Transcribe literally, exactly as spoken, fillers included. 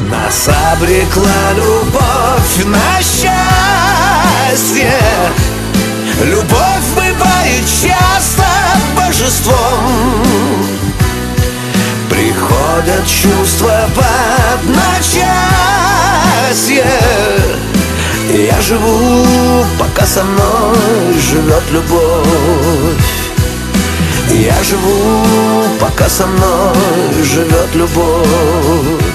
Нас обрекла любовь на счастье. Любовь бывает часто божеством. Приходят чувства в одночасье. Я живу, пока со мной живет любовь. Я живу, пока со мной живет любовь.